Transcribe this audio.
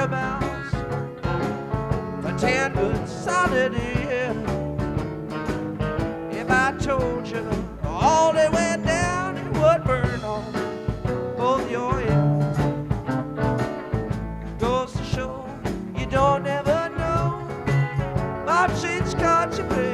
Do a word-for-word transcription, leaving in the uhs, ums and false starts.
mouse for ten good solid years. If I told you